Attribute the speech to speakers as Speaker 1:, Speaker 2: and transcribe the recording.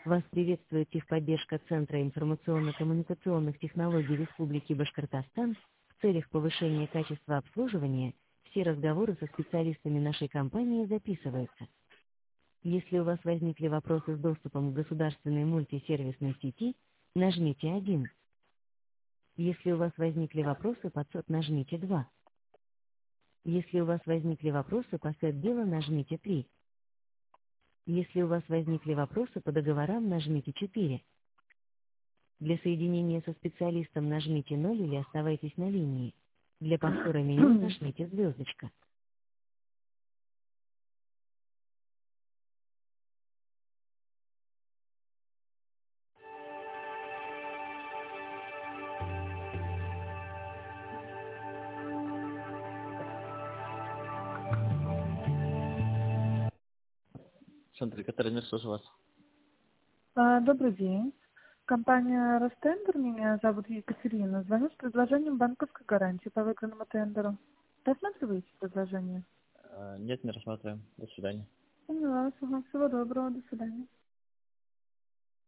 Speaker 1: Вас приветствует техподдержка Центра информационно-коммуникационных технологий Республики Башкортостан. В целях повышения качества обслуживания все разговоры со специалистами нашей компании записываются. Если у вас возникли вопросы с доступом к государственной мультисервисной сети, нажмите 1. Если у вас возникли вопросы по ЦОД, нажмите 2. Если у вас возникли вопросы по сет-делу, нажмите 3. Если у вас возникли вопросы по договорам, нажмите 4. Для соединения со специалистом нажмите 0 или оставайтесь на линии. Для повтора меню нажмите звездочка. Центр, который не слышу вас.
Speaker 2: Добрый день. Компания Ростендер, меня зовут Екатерина. Звоню с предложением банковской гарантии по выигранному тендеру. Рассматриваете предложение?
Speaker 1: Нет, не рассматриваем. До свидания.
Speaker 2: Поняла. Всего доброго. До свидания.